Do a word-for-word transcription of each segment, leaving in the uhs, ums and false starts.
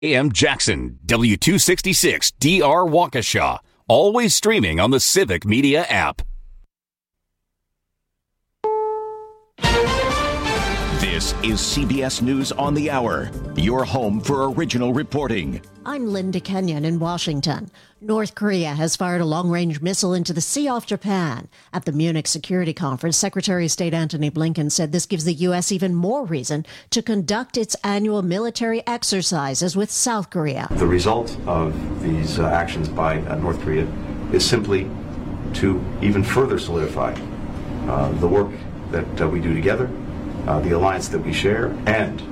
A M Jackson, W two sixty-six D R Waukesha. Always streaming on the Civic Media app. This is C B S News on the Hour, your home for original reporting. I'm Linda Kenyon in Washington. North Korea has fired a long-range missile into the sea off Japan. At the Munich Security Conference, Secretary of State Antony Blinken said this gives the U S even more reason to conduct its annual military exercises with South Korea. The result of these uh, actions by uh, North Korea is simply to even further solidify uh, the work that uh, we do together, uh, the alliance that we share, and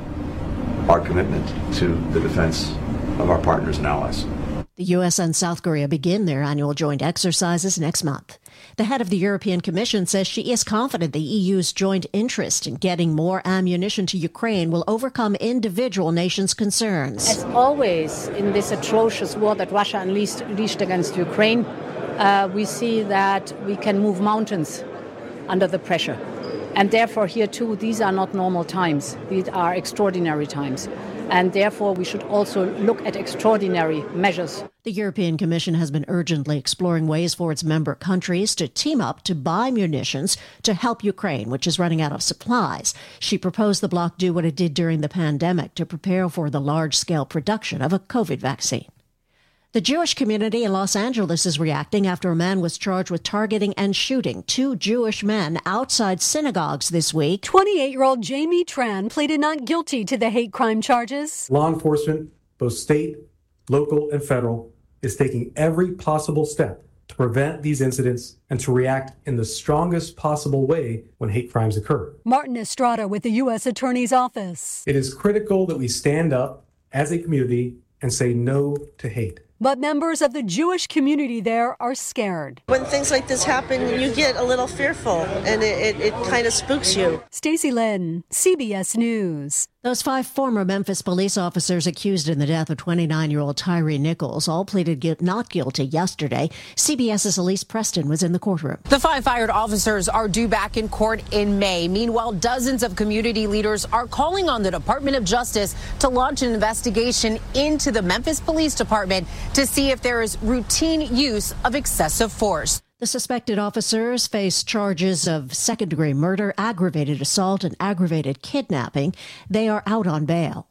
our commitment to the defense of our partners and allies. The U S and South Korea begin their annual joint exercises next month. The head of the European Commission says she is confident the E U's joint interest in getting more ammunition to Ukraine will overcome individual nations' concerns. As always, in this atrocious war that Russia unleashed, unleashed against Ukraine, uh, we see that we can move mountains under the pressure. And therefore, here too, these are not normal times. These are extraordinary times. And therefore, we should also look at extraordinary measures. The European Commission has been urgently exploring ways for its member countries to team up to buy munitions to help Ukraine, which is running out of supplies. She proposed the bloc do what it did during the pandemic to prepare for the large-scale production of a COVID vaccine. The Jewish community in Los Angeles is reacting after a man was charged with targeting and shooting two Jewish men outside synagogues this week. twenty-eight-year-old Jamie Tran pleaded not guilty to the hate crime charges. Law enforcement, both state, local, and federal, is taking every possible step to prevent these incidents and to react in the strongest possible way when hate crimes occur. Martin Estrada with the U S Attorney's Office. It is critical that we stand up as a community and say no to hate. But members of the Jewish community there are scared. When things like this happen, you get a little fearful, and it, it, it kind of spooks you. Stacey Lynn, C B S News. Those five former Memphis police officers accused in the death of twenty-nine-year-old Tyree Nichols all pleaded gu- not guilty yesterday. CBS's Elise Preston was in the courtroom. The five fired officers are due back in court in May. Meanwhile, dozens of community leaders are calling on the Department of Justice to launch an investigation into the Memphis Police Department to see if there is routine use of excessive force. The suspected officers face charges of second-degree murder, aggravated assault, and aggravated kidnapping. They are out on bail.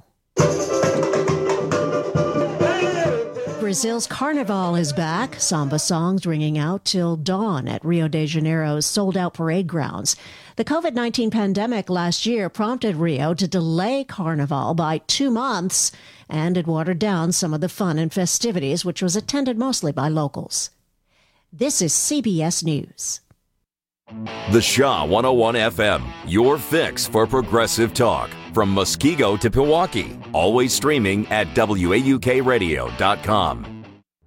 Brazil's Carnival is back. Samba songs ringing out till dawn at Rio de Janeiro's sold-out parade grounds. The COVID nineteen pandemic last year prompted Rio to delay Carnival by two months, and it watered down some of the fun and festivities, which was attended mostly by locals. This is C B S News. The Shaw one oh one F M, your fix for progressive talk. From Muskego to Pewaukee. Always streaming at W A U K radio dot com.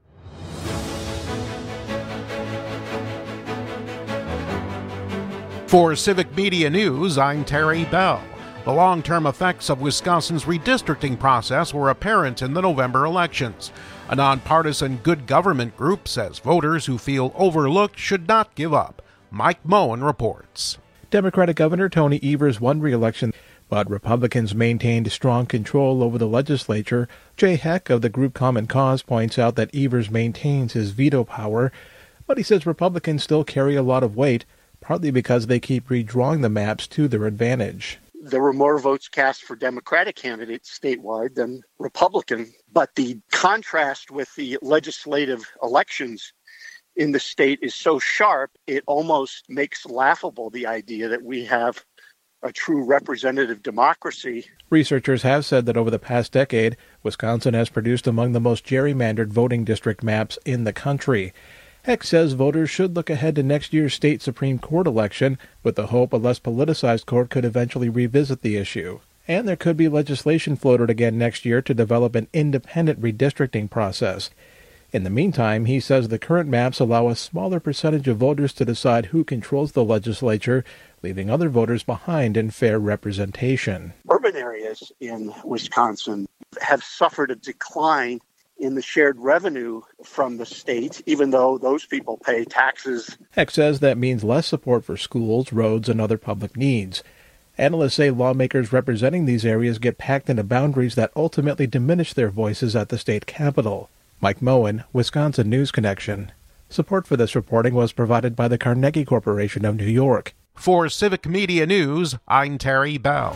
For Civic Media News, I'm Terry Bell. The long-term effects of Wisconsin's redistricting process were apparent in the November elections. A nonpartisan good government group says voters who feel overlooked should not give up. Mike Moen reports. Democratic Governor Tony Evers won re-election, but Republicans maintained strong control over the legislature. Jay Heck of the group Common Cause points out that Evers maintains his veto power, but he says Republicans still carry a lot of weight, partly because they keep redrawing the maps to their advantage. There were more votes cast for Democratic candidates statewide than Republican, but the contrast with the legislative elections in the state is so sharp, it almost makes laughable the idea that we have a true representative democracy. Researchers have said that over the past decade, Wisconsin has produced among the most gerrymandered voting district maps in the country. Heck says voters should look ahead to next year's state Supreme Court election with the hope a less politicized court could eventually revisit the issue. And there could be legislation floated again next year to develop an independent redistricting process. In the meantime, he says the current maps allow a smaller percentage of voters to decide who controls the legislature, leaving other voters behind in fair representation. Urban areas in Wisconsin have suffered a decline in the shared revenue from the state, even though those people pay taxes. Heck says that means less support for schools, roads, and other public needs. Analysts say lawmakers representing these areas get packed into boundaries that ultimately diminish their voices at the state capitol. Mike Moen, Wisconsin News Connection. Support for this reporting was provided by the Carnegie Corporation of New York. For Civic Media News, I'm Terry Bell.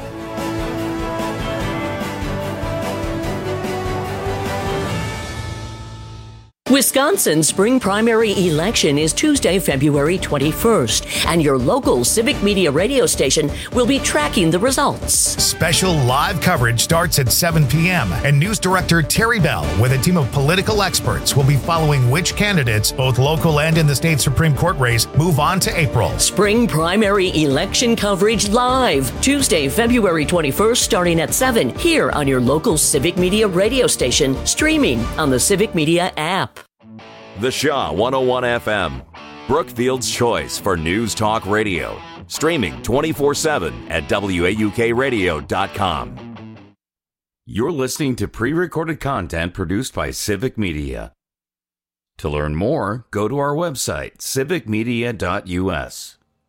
Wisconsin's spring primary election is Tuesday, February twenty-first, and your local Civic Media radio station will be tracking the results. Special live coverage starts at seven p.m., and News Director Terry Bell, with a team of political experts, will be following which candidates, both local and in the state Supreme Court race, move on to April. Spring primary election coverage live, Tuesday, February twenty-first, starting at seven, here on your local Civic Media radio station, streaming on the Civic Media app. The Shaw one oh one F M, Brookfield's choice for news talk radio. Streaming twenty-four seven at W A U K radio dot com. You're listening to pre-recorded content produced by Civic Media. To learn more, go to our website, civic media dot U S.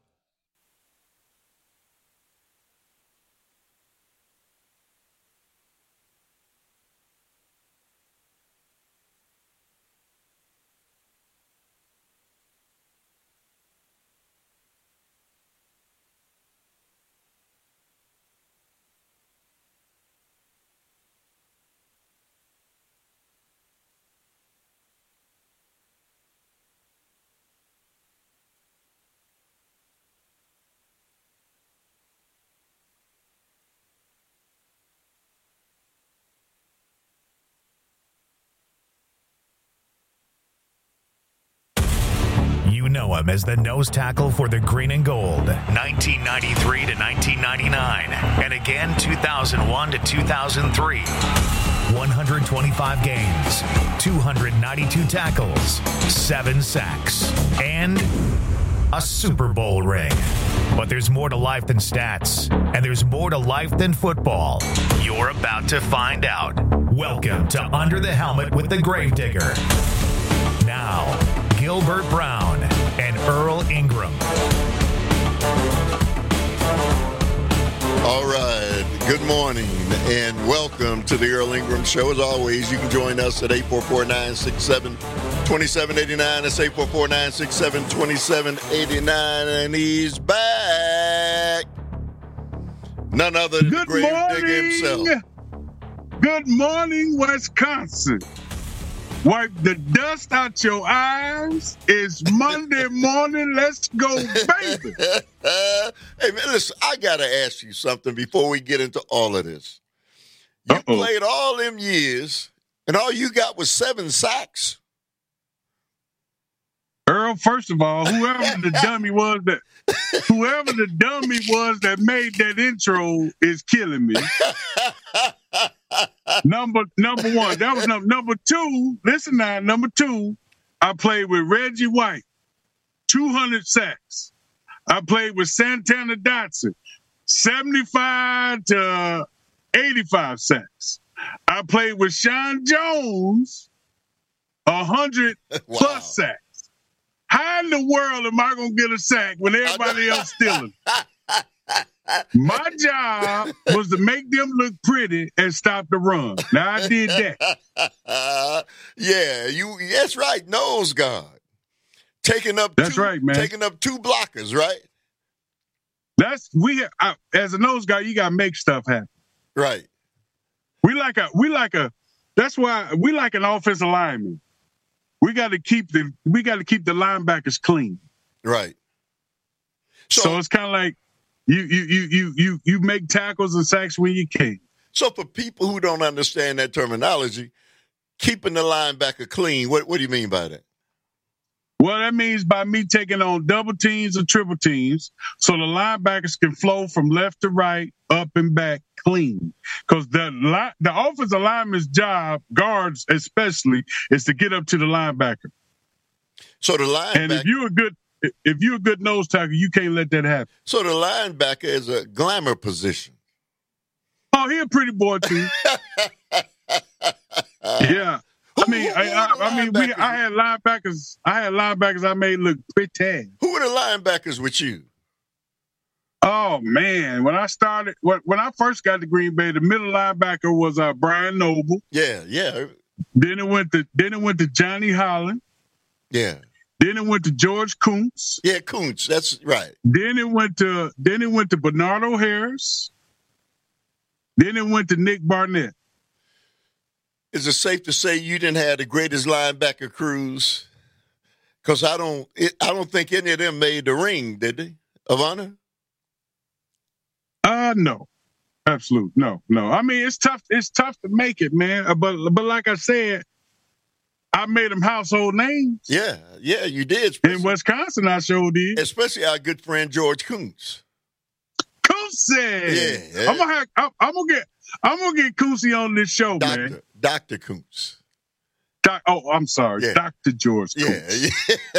You know him as the nose tackle for the green and gold, nineteen ninety-three to nineteen ninety-nine, and again two thousand one to two thousand three. one hundred twenty-five games, two hundred ninety-two tackles, seven sacks, and a Super Bowl ring. But there's more to life than stats, and there's more to life than football. You're about to find out. Welcome to Under the Helmet with the Gravedigger. Now, Gilbert Brown and Earl Ingram. All right. Good morning and welcome to the Earl Ingram Show. As always, you can join us at eight four four, nine six seven, two seven eight nine. That's eight four four, nine six seven, two seven eight nine. And he's back. None other than Good the Gravedigger himself. Good morning, Wisconsin. Wipe the dust out your eyes. It's Monday morning. Let's go, baby. Hey, man, listen, I got to ask you something before we get into all of this. You Uh-oh. played all them years, and all you got was seven sacks? Earl, first of all, whoever the dummy was that whoever the dummy was that made that intro is killing me. Number number one. That was number number two. Listen now, number two, I played with Reggie White, two hundred sacks. I played with Santana Dotson, seventy-five to eighty-five sacks. I played with Sean Jones, one hundred wow. plus sacks. How in the world am I going to get a sack when everybody else stealing? My job was to make them look pretty and stop the run. Now, I did that. Uh, yeah, you. That's right, nose guard. Taking up That's two, right, man. Taking up two blockers, right? That's we I, as a nose guard, you got to make stuff happen. Right. We like a we like a that's why we like an offensive lineman. We got to keep the we got to keep the linebackers clean. Right. So, so it's kind of like you you you you you you make tackles and sacks when you can. So for people who don't understand that terminology, keeping the linebacker clean, what what do you mean by that? Well, that means by me taking on double teams or triple teams, so the linebackers can flow from left to right, up and back, clean. Because the li- the offensive lineman's job, guards especially, is to get up to the linebacker. So the linebacker, and if you're a good if you're a good nose tackle, you can't let that happen. So the linebacker is a glamour position. Oh, he a pretty boy too. Yeah. I mean, I, I, I mean, we. I had linebackers. I had linebackers I made look pretty. Who were the linebackers with you? Oh, man. When I started, when I first got to Green Bay, the middle linebacker was uh, Brian Noble. Yeah, yeah. Then it went to then it went to Johnny Holland. Yeah. Then it went to George Kuntz. Yeah, Kuntz. That's right. Then it went to then it went to Bernardo Harris. Then it went to Nick Barnett. Is it safe to say you didn't have the greatest linebacker crews? Because I don't, it, I don't think any of them made the ring, did they? Of honor? Uh no, absolute no, no. I mean, it's tough. It's tough to make it, man. Uh, but but like I said, I made them household names. Yeah, yeah, you did. In Wisconsin, I sure did. Especially our good friend George Kuntz. Kuntz, yeah, I'm gonna have, I'm, I'm gonna get, I'm gonna get Kuntzy on this show, Doctor, man. Doctor Kuntz. Doc, oh, I'm sorry, yeah. Doctor George Kuntz. Yeah,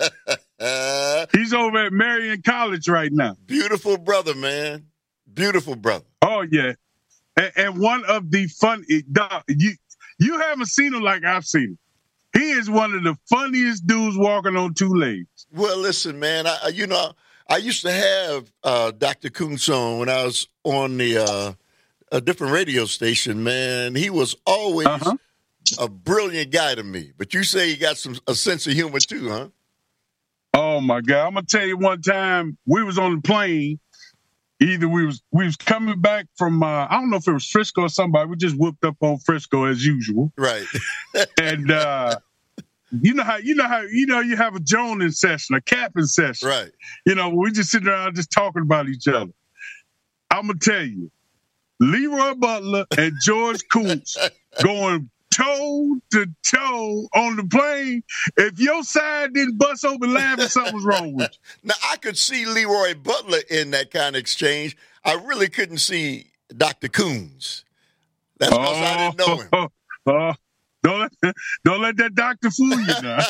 yeah. He's over at Marion College right now. Beautiful brother, man. Beautiful brother. Oh yeah, and, and one of the fun. Doc, you you haven't seen him like I've seen him. He is one of the funniest dudes walking on two legs. Well, listen, man. I, you know, I used to have uh, Doctor Kuntz on when I was on the uh, a different radio station. Man, he was always uh-huh. a brilliant guy to me. But you say he got some a sense of humor too, huh? Oh my God! I'm gonna tell you. One time we was on the plane. Either we was we was coming back from uh, I don't know if it was Frisco or somebody. We just whooped up on Frisco as usual, right? and uh, you know how you know how you know you have a joning session, a capping session, right? You know, we just sitting around just talking about each other. I'm gonna tell you, Leroy Butler and George Kuntz going toe to toe on the plane. If your side didn't bust open laughing, something was wrong with you. Now, I could see Leroy Butler in that kind of exchange. I really couldn't see Doctor Kuntz. That's because oh, I didn't know him. Oh, oh, don't, let, don't let that doctor fool you now.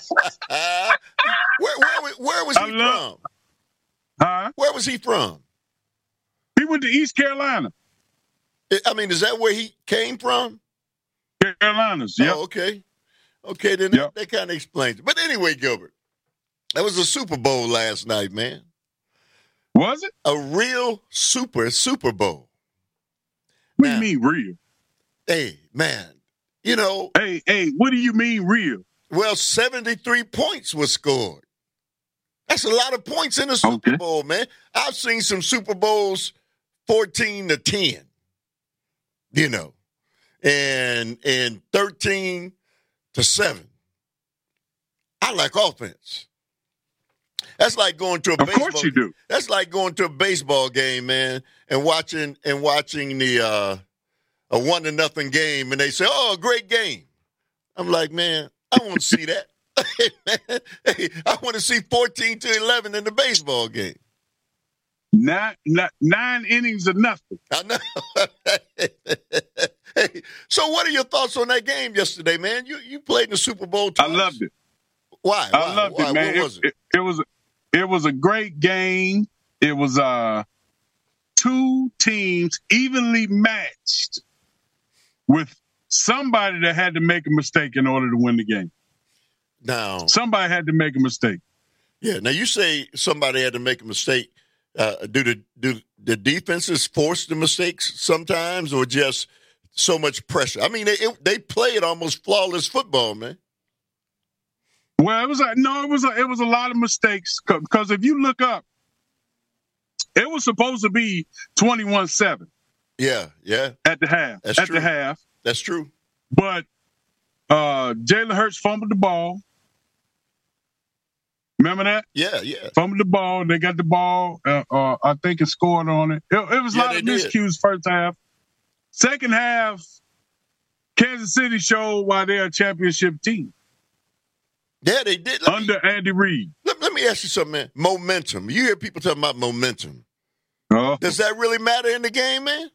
where, where, where was he I love, from? Huh? Where was he from? He went to East Carolina. I mean, is that where he came from? Carolinas, yeah. Oh, okay. Okay, then yep. that, that kind of explains it. But anyway, Gilbert, that was a Super Bowl last night, man. Was it? A real super Super Bowl. What now, do you mean real? Hey, man, you know. Hey, hey, what do you mean real? Well, seventy-three points was scored. That's a lot of points in a Super okay. Bowl, man. I've seen some Super Bowls fourteen to ten, you know. And and thirteen to seven. I like offense. That's like going to a of baseball. Of course you do. That's like going to a baseball game, man, and watching and watching the uh, a one to nothing game, and they say, "Oh, a great game." I'm like, man, I want to see that. Hey, man, hey, I want to see fourteen to eleven in the baseball game. Nine, nine, nine innings of nothing. I know. Hey, so what are your thoughts on that game yesterday, man? You you played in the Super Bowl twice. I loved it. Why? Why? I loved Why? it, man. What was it, it? It, it was it was a great game. It was uh two teams evenly matched with somebody that had to make a mistake in order to win the game. Now somebody had to make a mistake. Yeah. Now you say somebody had to make a mistake. Uh, do the do the defenses force the mistakes sometimes, or just so much pressure? I mean, they it, they played almost flawless football, man. Well, it was a, no, it was a, it was a lot of mistakes because if you look up, it was supposed to be twenty-one seven. Yeah, yeah. At the half, That's at true. the half. That's true. But uh, Jalen Hurts fumbled the ball. Remember that? Yeah, yeah. Fumbled the ball. They got the ball. Uh, uh, I think it scored on it. It, it was a yeah, lot of miscues first half. Second half, Kansas City showed why they're a championship team. Yeah, they did. Let Under me, Andy Reid. Let, let me ask you something, man. Momentum. You hear people talking about momentum. Uh, Does that really matter in the game, man?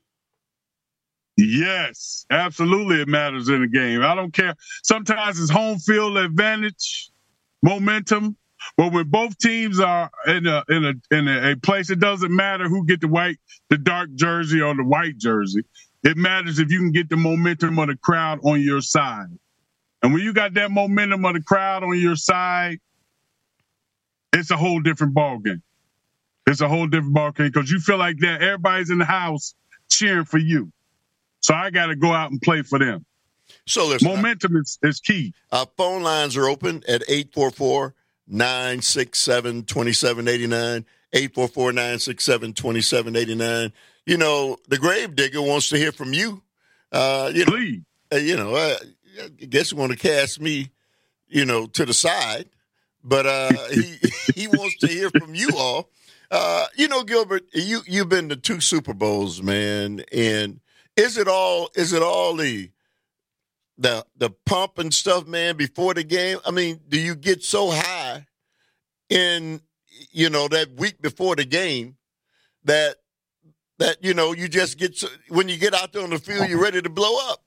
Yes, absolutely it matters in the game. I don't care. Sometimes it's home field advantage, momentum. But when both teams are in a in a in a, a place, it doesn't matter who get the white, the dark jersey or the white jersey. It matters if you can get the momentum of the crowd on your side. And when you got that momentum of the crowd on your side, it's a whole different ball game. it's a whole different ballgame because you feel like that everybody's in the house cheering for you. So I got to go out and play for them. So listen, momentum is, is key. Our phone lines are open at eight four four, nine six seven, two seven eight nine, eight four four, nine six seven, two seven eight nine. You know, the Gravedigger wants to hear from you. Uh, you know, Please. Uh, you know, uh, I guess you want to cast me, you know, to the side, but uh, he he wants to hear from you all. Uh, you know, Gilbert, you you've been to two Super Bowls, man, and is it all is it all the the the pump and stuff, man, before the game? I mean, do you get so high in, you know, that week before the game that that you know you just get so, when you get out there on the field, you're ready to blow up?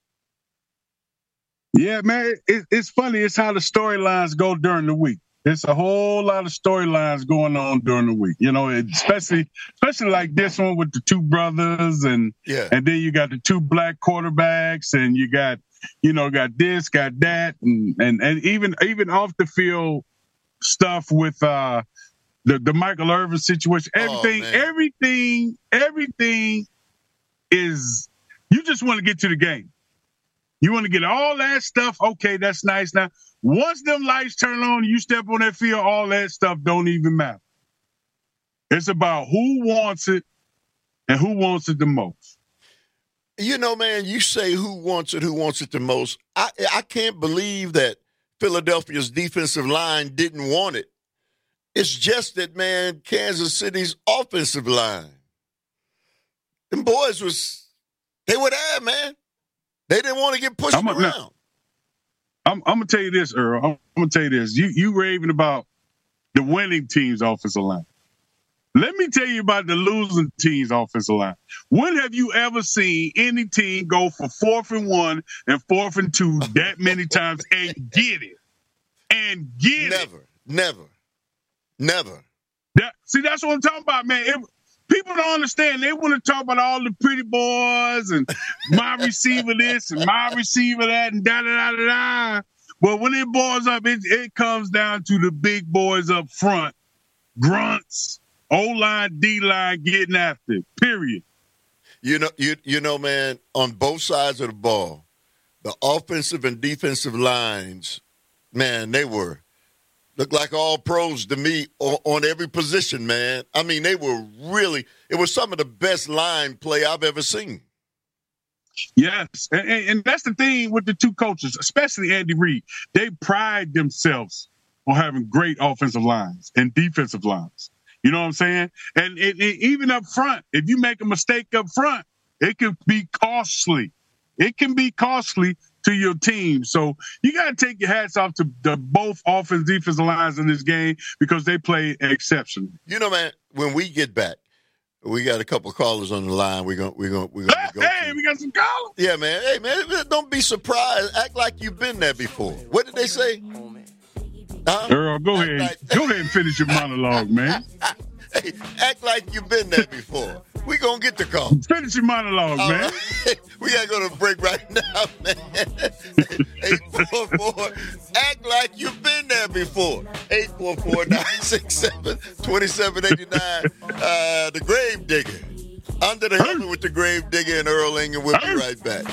Yeah, man, it, it's funny. It's how the storylines go during the week. It's a whole lot of storylines going on during the week, you know, especially especially like this one with the two brothers, and yeah. and then you got the two black quarterbacks, and you got, you know, got this, got that, and and, and even even off the field stuff with uh, the the Michael Irvin situation. Everything, oh, everything, everything is. You just want to get to the game. You want to get all that stuff. Okay, that's nice. Now, once them lights turn on, you step on that field, all that stuff don't even matter. It's about who wants it and who wants it the most. You know, man, you say who wants it, who wants it the most. I I can't believe that Philadelphia's defensive line didn't want it. It's just that, man, Kansas City's offensive line, them boys was, they were there, man. They didn't want to get pushed I'm a, around. Now, I'm, I'm going to tell you this, Earl. I'm, I'm going to tell you this. You, you raving about the winning team's offensive line. Let me tell you about the losing team's offensive line. When have you ever seen any team go for fourth and one and fourth and two that many times and get it? And get never, it. Never, never, never. That, see, that's what I'm talking about, man. It, people don't understand. They want to talk about all the pretty boys and my receiver this and my receiver that and da-da-da-da-da. But when it boils up, it, it comes down to the big boys up front. Grunts, O-line, D-line getting after it, period. You know, you you know, man, on both sides of the ball, the offensive and defensive lines, man, they were looked like all pros to me on, on every position, man. I mean, they were really, it was some of the best line play I've ever seen. Yes, and, and, and that's the thing with the two coaches, especially Andy Reid. They pride themselves on having great offensive lines and defensive lines. You know what I'm saying? And it, it, even up front, if you make a mistake up front, it can be costly. It can be costly to your team. So you got to take your hats off to the both offense defensive lines in this game because they play exceptionally. You know, man, when we get back, we got a couple of callers on the line. We're going we're going we're going to go Hey, to. we got some callers. Yeah, man. Hey, man, don't be surprised. Act like you've been there before. What did they say? Huh? Earl, go ahead. Like, go ahead and finish your monologue, man. Hey, act like you've been there before. We gonna get the call. Finish your monologue, All man. Right. We gotta go to a break right now, man. eight four four, act like you've been there before. eight four four, nine six seven, two seven eight nine. Uh, the Gravedigger. Under the helmet with the Gravedigger and Earl Ingham. We'll be right back.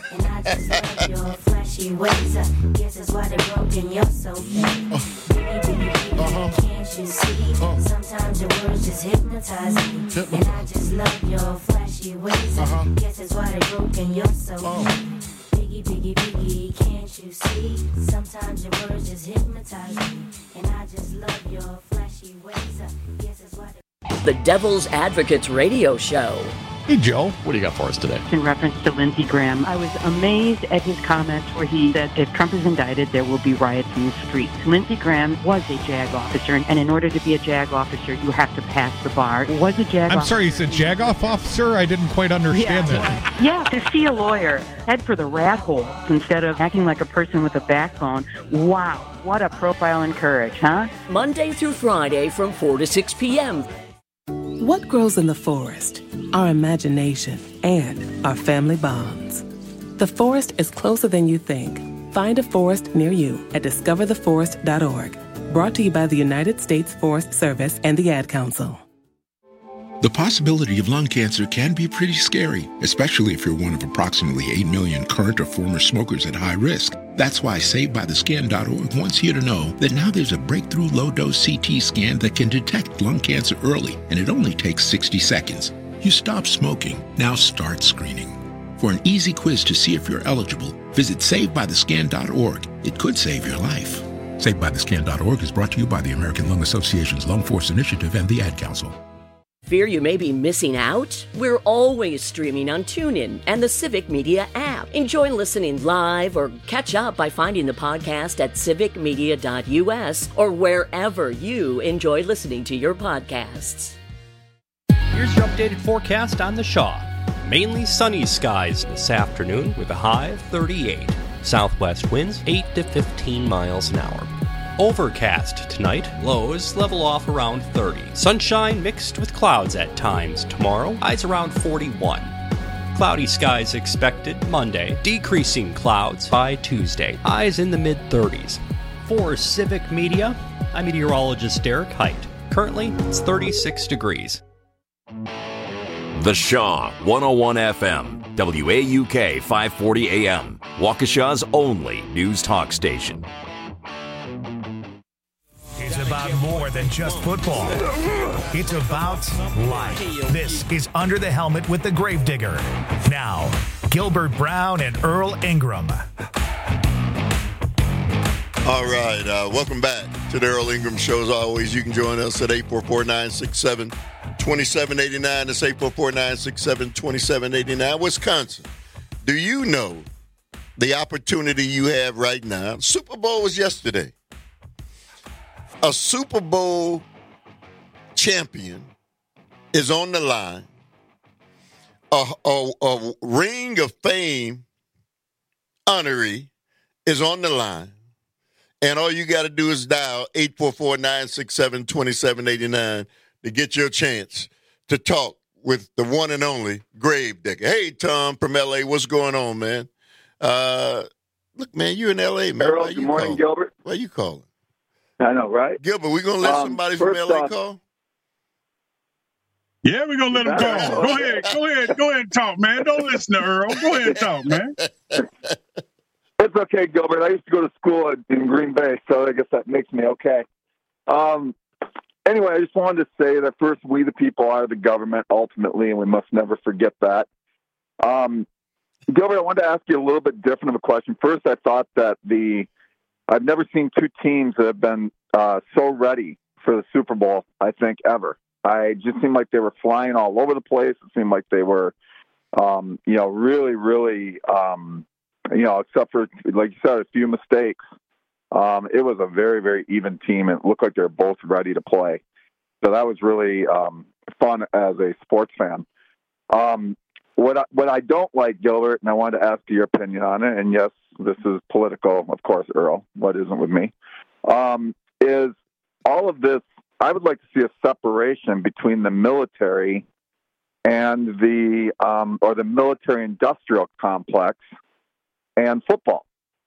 Uh-huh. Can't you see? Uh. Sometimes your words just hypnotize me. Hypnotize. And I just love your flashy ways. Uh-huh. Guess that's why they broke in your soul. Uh. Biggie, biggie, biggie, can't you see? Sometimes your words just hypnotize me. And I just love your flashy ways. Guess that's why they... The Devil's Advocates Radio Show. Hey, Joe, what do you got for us today? In reference to Lindsey Graham, I was amazed at his comments where he said if Trump is indicted, there will be riots in the streets. Lindsey Graham was a JAG officer, and in order to be a JAG officer, you have to pass the bar. Was a JAG I'm officer. sorry, you said JAG-off officer? I didn't quite understand yeah, that. Yeah, to see a lawyer head for the rat hole instead of acting like a person with a backbone. Wow, what a profile in courage, huh? Monday through Friday from four to six p.m. What grows in the forest? Our imagination and our family bonds. The forest is closer than you think. Find a forest near you at discover the forest dot org. Brought to you by the United States Forest Service and the Ad Council. The possibility of lung cancer can be pretty scary, especially if you're one of approximately eight million current or former smokers at high risk. That's why Saved By The Scan dot org wants you to know that now there's a breakthrough low-dose C T scan that can detect lung cancer early, and it only takes sixty seconds. You stop smoking, now start screening. For an easy quiz to see if you're eligible, visit Saved By The Scan dot org. It could save your life. Saved By The Scan dot org is brought to you by the American Lung Association's Lung Force Initiative and the Ad Council. Fear you may be missing out? We're always streaming on TuneIn and the Civic Media app. Enjoy listening live or catch up by finding the podcast at civic media dot u s or wherever you enjoy listening to your podcasts. Here's your updated forecast on the Shaw. Mainly sunny skies this afternoon with a high of thirty-eight. Southwest winds eight to fifteen miles an hour. Overcast tonight, lows level off around thirty. Sunshine mixed with clouds at times tomorrow, highs around forty-one. Cloudy skies expected Monday, decreasing clouds by Tuesday, highs in the mid-thirties. For Civic Media, I'm meteorologist Derek Height. Currently, it's thirty-six degrees. The Shaw, one oh one F M, W A U K five forty A M, Waukesha's only news talk station. It's about more than just football. It's about life. This is Under the Helmet with the Gravedigger. Now, Gilbert Brown and Earl Ingram. All right, uh, welcome back to the Earl Ingram Show. As always, you can join us at eight four four, nine six seven, two seven eight nine. That's eight four four, nine six seven, two seven eight nine. Wisconsin, do you know the opportunity you have right now? Super Bowl was yesterday. A Super Bowl champion is on the line. A, a, a ring of fame honoree is on the line. And all you got to do is dial eight four four, nine six seven, two seven eight nine to get your chance to talk with the one and only Gravedigger. Hey, Tom from L A, what's going on, man? Uh, look, man, you in L A, man. Earl, good morning, calling? Gilbert. Why you calling? I know, right? Gilbert, we going to let um, somebody from L A off, call? Yeah, we're going to let him call. Go ahead. Go ahead. Go ahead and talk, man. Don't listen to Earl. Go ahead and talk, man. It's okay, Gilbert. I used to go to school in Green Bay, so I guess that makes me okay. Um, anyway, I just wanted to say that first, we the people are the government ultimately, and we must never forget that. Um, Gilbert, I wanted to ask you a little bit different of a question. First, I thought that the I've never seen two teams that have been uh, so ready for the Super Bowl, I think, ever. I just seemed like they were flying all over the place. It seemed like they were, um, you know, really, really, um, you know, except for, like you said, a few mistakes. Um, it was a very, very even team. It looked like they were both ready to play. So that was really um, fun as a sports fan. Um, what I, what I don't like, Gilbert, and I wanted to ask your opinion on it, and yes, this is political, of course, Earl, what isn't with me, um, is all of this, I would like to see a separation between the military and the, um, or the military-industrial complex and football.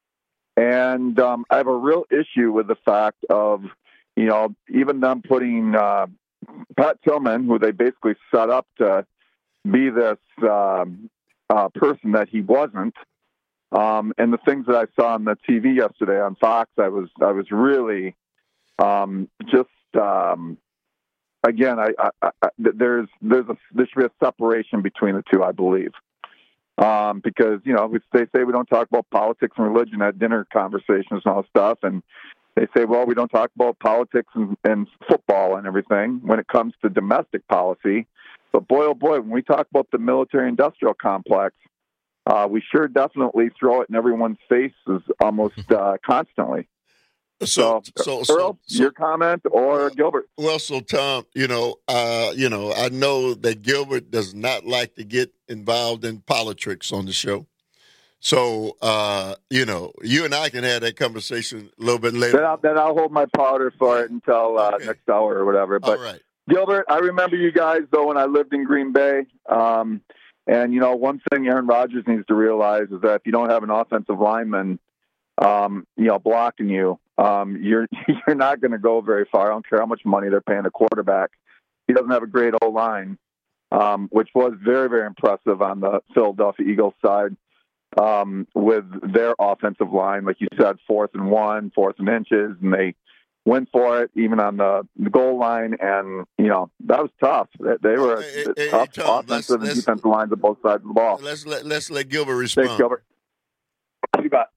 And um, I have a real issue with the fact of, you know, even them putting uh, Pat Tillman, who they basically set up to be this um, uh, person that he wasn't, Um, and the things that I saw on the T V yesterday on Fox, I was I was really um, just um, again. I, I, I there's there's a there should be a separation between the two, I believe, um, because you know they say we don't talk about politics and religion at dinner conversations and all that stuff, and they say, well, we don't talk about politics and, and football and everything when it comes to domestic policy. But boy, oh boy, when we talk about the military-industrial complex. Uh, we sure definitely throw it in everyone's faces almost uh, constantly. So, so, so, Earl, so your comment or Gilbert? Well, so Tom, you know, uh, you know, I know that Gilbert does not like to get involved in politics on the show. So, uh, you know, you and I can have that conversation a little bit later. Then I'll, then I'll hold my powder for it until uh, okay. next hour or whatever. But all right. Gilbert, I remember you guys though when I lived in Green Bay. Um, And, you know, one thing Aaron Rodgers needs to realize is that if you don't have an offensive lineman, um, you know, blocking you, um, you're you're not going to go very far. I don't care how much money they're paying a quarterback. He doesn't have a great O-line. um, which was very, very impressive on the Philadelphia Eagles side um, with their offensive line. Like you said, fourth and one, fourth and inches, and they went for it even on the, the goal line. And, you know, that was tough. They, they were hey, a, hey, tough hey, Tom, offensive let's, and let's, defensive lines on both sides of the ball. Let's let, let's let Gilbert respond. Thanks, Gilbert. You got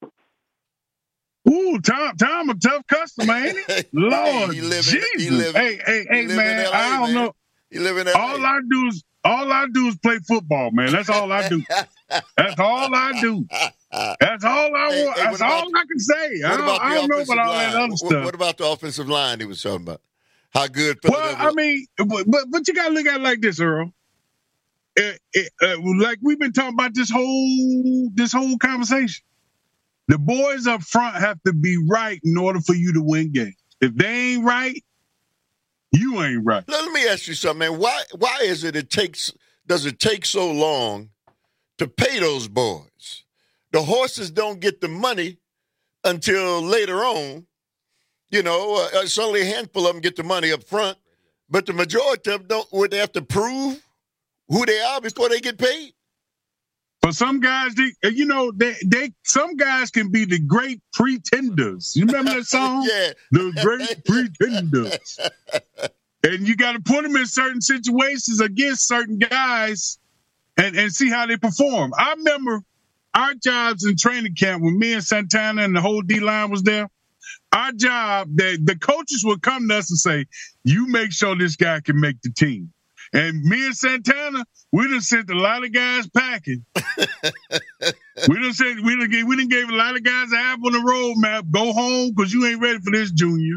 Ooh, Tom, Tom, a tough customer, ain't he? Lord he live Jesus! in, he live, hey, hey, hey, man! in L A, I don't man. know. You live in L A. All I do is all I do is play football, man. That's all I do. That's all I do. That's all I Hey, want. hey, That's what all about- I can say. I What don't, about the I don't know offensive about all that line? other What, stuff. what about the offensive line he was talking about? How good? Well, Philadelphia- I mean, but but, but you got to look at it like this, Earl. It, it, uh, like we've been talking about this whole this whole conversation. The boys up front have to be right in order for you to win games. If they ain't right, you ain't right. Let me ask you something, man. Why why is it it takes does it take so long to pay those boys? The horses don't get the money until later on. You know, uh, it's only a handful of them get the money up front, but the majority of them don't. Would they have to prove who they are before they get paid? But some guys, they, you know, they, they some guys can be the great pretenders. You remember that song? Yeah. The Great Pretenders. And you got to put them in certain situations against certain guys and, and see how they perform. I remember our jobs in training camp when me and Santana and the whole D-line was there. Our job, that the coaches would come to us and say, you make sure this guy can make the team. And me and Santana, we done sent a lot of guys packing. we done said we done gave, we done gave a lot of guys a half on the road map. Go home because you ain't ready for this, Junior.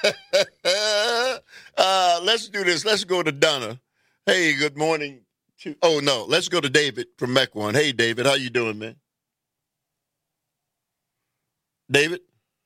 uh, let's do this. Let's go to Donna. Hey, good morning. To, oh no, let's go to David from Mequon. Hey, David, how you doing, man? David.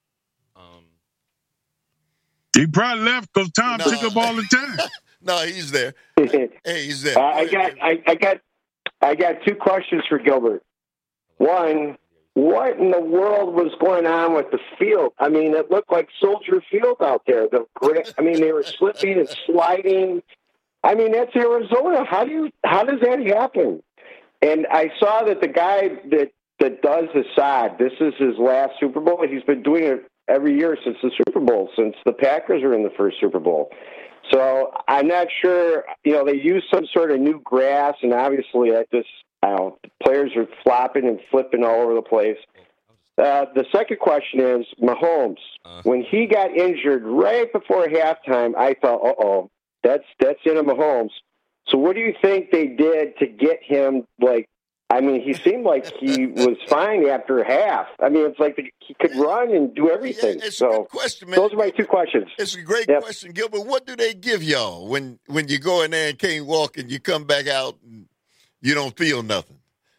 He probably left because Tom No. took up all the time. No, he's there. Hey, he's there. Uh, I got, I, I got, I got two questions for Gilbert. One, what in the world was going on with the field? I mean, it looked like Soldier Field out there. The grit, I mean, they were slipping and sliding. I mean, that's Arizona. How do you, how does that happen? And I saw that the guy that that does Assad, this is his last Super Bowl. He's been doing it every year since the Super Bowl, since the Packers were in the first Super Bowl. So I'm not sure, you know, they use some sort of new grass, and obviously at this, I don't know, players are flopping and flipping all over the place. Uh, the second question is Mahomes. Uh, when he got injured right before halftime, I thought, uh-oh, that's that's into Mahomes. So what do you think they did to get him, like, I mean, he seemed like he was fine after half. I mean, it's like he could run and do everything. Yeah, it's so a good question, man. Those are my two questions. It's a great yep. question, Gilbert. What do they give y'all when, when you go in there and can't walk and you come back out and you don't feel nothing?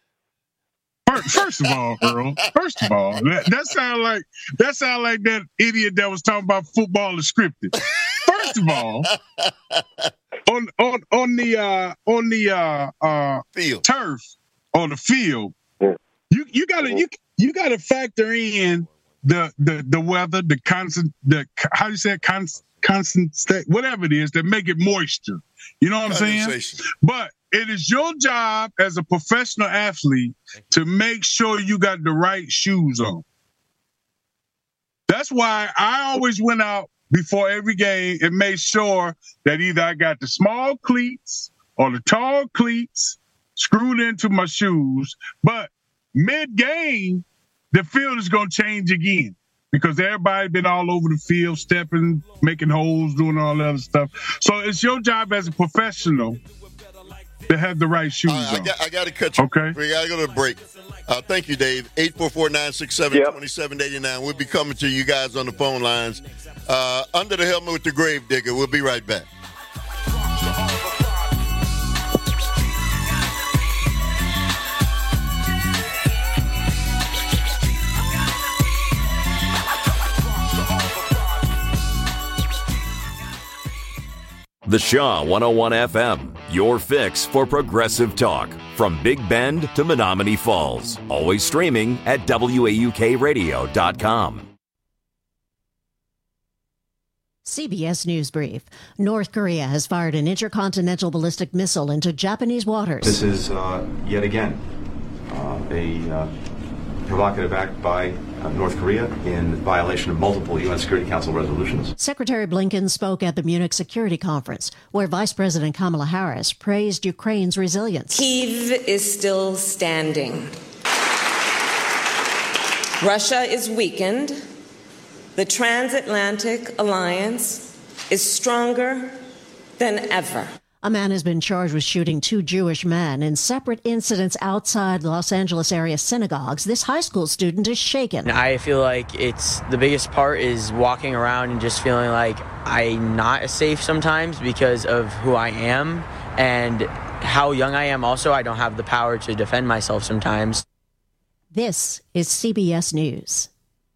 First of all, Earl, first of all, that, that sound like that sound like that idiot that was talking about football is scripted. First of all, on on on the uh, on the uh, uh, field turf on the field, you you gotta you you gotta factor in the the the weather, the constant the how do you say it, constant constant state, whatever it is that make it moisture. You know what I'm saying? But it is your job as a professional athlete to make sure you got the right shoes on. That's why I always went out before every game and made sure that either I got the small cleats or the tall cleats screwed into my shoes. But mid-game, the field is going to change again because everybody been all over the field, stepping, making holes, doing all that other stuff. So it's your job as a professional to have the right shoes uh, on. I got, I got to cut you. Okay. We got to go to a break. Uh, thank you, Dave. eight four four, nine six seven, two seven eight nine. We'll be coming to you guys on the phone lines. Uh, Under the Helmet with the Grave Digger. We'll be right back. The Shaw one oh one F M, your fix for progressive talk. From Big Bend to Menominee Falls. Always streaming at W A U K radio dot com. C B S News Brief. North Korea has fired an intercontinental ballistic missile into Japanese waters. This is uh, yet again uh, a uh, provocative act by uh, North Korea in violation of multiple U N Security Council resolutions. Secretary Blinken spoke at the Munich Security Conference, where Vice President Kamala Harris praised Ukraine's resilience. Kyiv is still standing. Russia is weakened. The transatlantic alliance is stronger than ever. A man has been charged with shooting two Jewish men in separate incidents outside Los Angeles area synagogues. This high school student is shaken. I feel like it's the biggest part is walking around and just feeling like I'm not safe sometimes because of who I am and how young I am. Also, I don't have the power to defend myself sometimes. This is C B S News.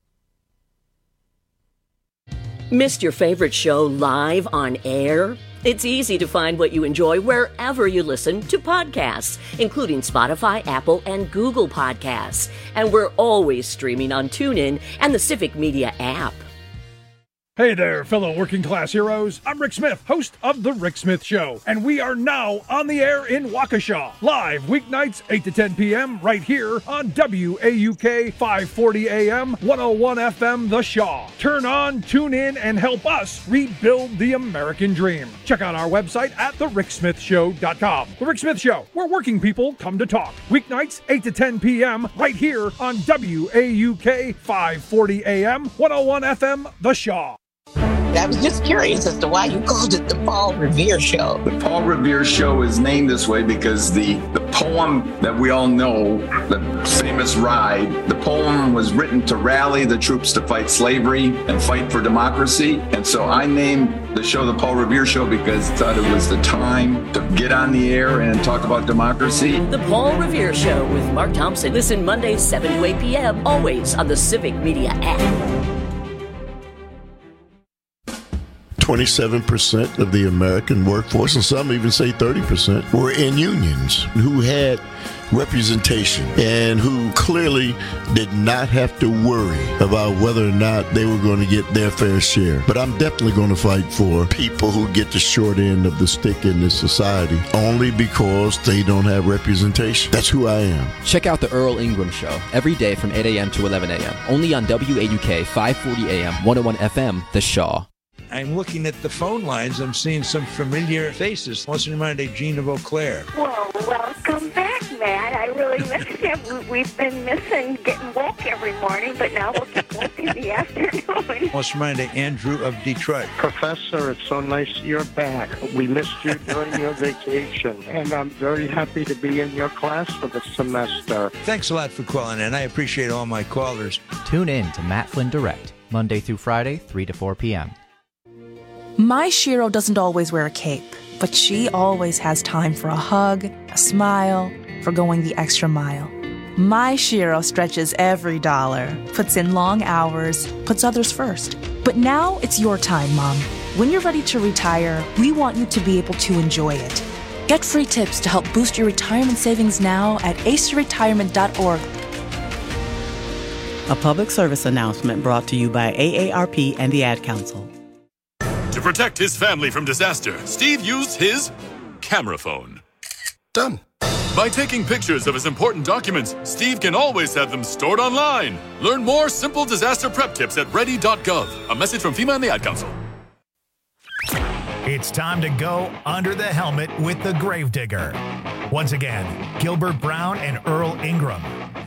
Missed your favorite show live on air? It's easy to find what you enjoy wherever you listen to podcasts, including Spotify, Apple, and Google Podcasts. And we're always streaming on TuneIn and the Civic Media app. Hey there, fellow working class heroes. I'm Rick Smith, host of The Rick Smith Show, and we are now on the air in Waukesha, live weeknights eight to ten p.m. right here on W A U K five forty A M, one oh one F M The Shaw. Turn on, tune in, and help us rebuild the American dream. Check out our website at the rick smith show dot com. The Rick Smith Show, where working people come to talk. Weeknights eight to ten p.m. right here on W A U K five forty A M, one oh one F M The Shaw. I was just curious as to why you called it the Paul Revere Show. The Paul Revere Show is named this way because the, the poem that we all know, the famous Ride, the poem was written to rally the troops to fight slavery and fight for democracy. And so I named the show the Paul Revere Show because I thought it was the time to get on the air and talk about democracy. The Paul Revere Show with Mark Thompson. Listen Mondays, seven to eight p.m., always on the Civic Media app. twenty-seven percent of the American workforce, and some even say thirty percent, were in unions who had representation and who clearly did not have to worry about whether or not they were going to get their fair share. But I'm definitely going to fight for people who get the short end of the stick in this society only because they don't have representation. That's who I am. Check out the Earl Ingram Show every day from eight a.m. to eleven a.m. only on W A U K five forty A M, one oh one F M The Shaw. I'm looking at the phone lines. I'm seeing some familiar faces. What's in mind, Gina Vauclair? Well, welcome back, Matt. I really missed you. We've been missing getting woke every morning, but now we'll get woke in the afternoon. What's in mind, Andrew of Detroit? Professor, it's so nice you're back. We missed you during your vacation, and I'm very happy to be in your class for the semester. Thanks a lot for calling in. I appreciate all my callers. Tune in to Matt Flynn Direct, Monday through Friday, three to four p.m. My Shiro doesn't always wear a cape, but she always has time for a hug, a smile, for going the extra mile. My Shiro stretches every dollar, puts in long hours, puts others first. But now it's your time, Mom. When you're ready to retire, we want you to be able to enjoy it. Get free tips to help boost your retirement savings now at acer retirement dot org. A public service announcement brought to you by A A R P and the Ad Council. To protect his family from disaster, Steve used his camera phone. Done. By taking pictures of his important documents, Steve can always have them stored online. Learn more simple disaster prep tips at ready dot gov. A message from FEMA and the Ad Council. It's time to go under the helmet with the Gravedigger. Once again, Gilbert Brown and Earl Ingram.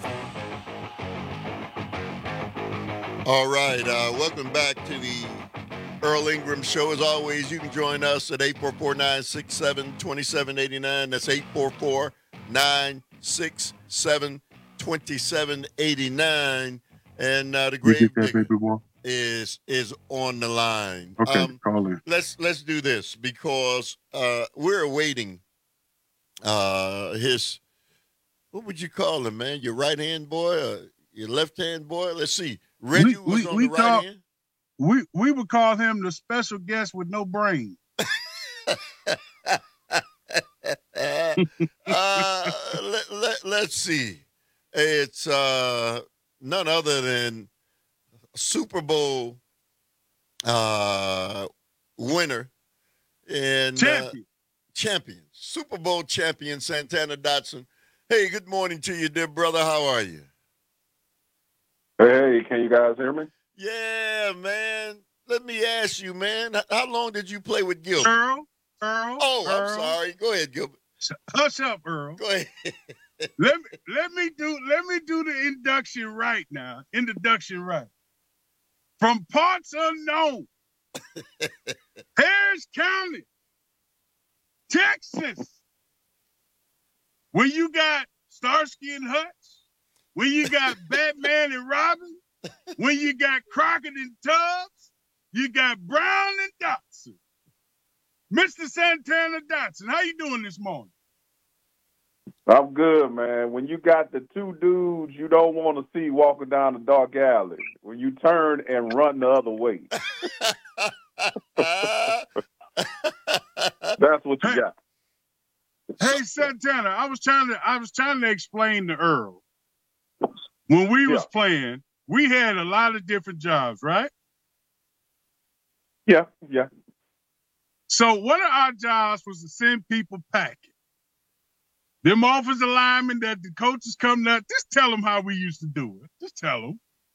All right, uh, welcome back to the Earl Ingram Show. As always, you can join us at eight four four, nine six seven, two seven eight nine. That's eight four four, nine six seven, two seven eight nine. And uh, the grave is is on the line. Okay, um, call in. Let's let's do this because uh, we're awaiting uh, his. What would you call him, man? Your right hand boy, or your left hand boy? Let's see. Reggie we, was we, on we the right call, hand. We we would call him the special guest with no brain. uh, let, let, let's see. It's uh, none other than Super Bowl uh, winner and champion. Uh, champion, Super Bowl champion Santana Dotson. Hey, good morning to you, dear brother. How are you? Hey, can you guys hear me? Yeah, man. Let me ask you, man, how long did you play with Gilbert? Earl, Earl. Oh, Earl. I'm sorry. Go ahead, Gilbert. Hush up, Earl. Go ahead. let me let me do let me do the induction right now. Introduction right. From parts unknown, Harris County, Texas, where you got Starsky and Hutch, where you got Batman and Robin, when you got Crockett and Tubbs, you got Brown and Dotson. Mister Santana Dotson, how you doing this morning? I'm good, man. When you got the two dudes you don't want to see walking down the dark alley, when you turn and run the other way. That's what you hey, got. Hey Santana, I was trying to I was trying to explain to Earl. When we yeah. was playing, we had a lot of different jobs, right? Yeah, yeah. So one of our jobs was to send people packing. Them offensive linemen that the coaches come up, just tell them how we used to do it. Just tell them.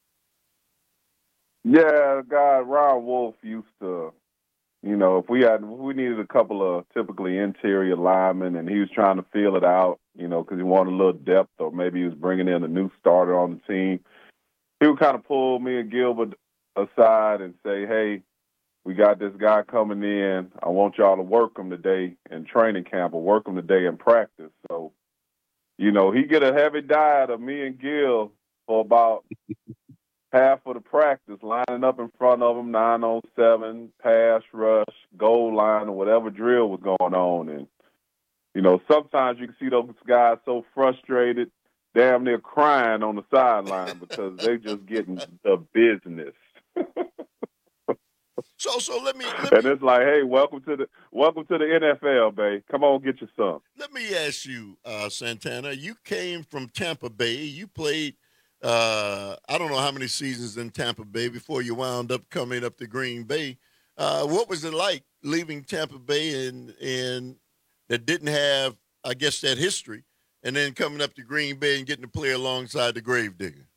Yeah, guy Ron Wolf used to, you know, if we had, if we needed a couple of typically interior linemen, and he was trying to feel it out, you know, because he wanted a little depth, or maybe he was bringing in a new starter on the team. He would kind of pull me and Gilbert aside and say, "Hey, we got this guy coming in. I want y'all to work him today in training camp, or work him today in practice." So, you know, he get a heavy diet of me and Gil for about half of the practice, lining up in front of him, nine on seven, pass rush, goal line, or whatever drill was going on. And, you know, sometimes you can see those guys so frustrated, damn near crying on the sideline because they just getting the business. So, so let me, let and me, it's like, hey, welcome to the welcome to the N F L, babe. Come on, get your son. Let me ask you, uh, Santana. You came from Tampa Bay. You played, uh, I don't know how many seasons in Tampa Bay before you wound up coming up to Green Bay. Uh, what was it like leaving Tampa Bay and and that didn't have, I guess, that history, and then coming up to Green Bay and getting to play alongside the Gravedigger?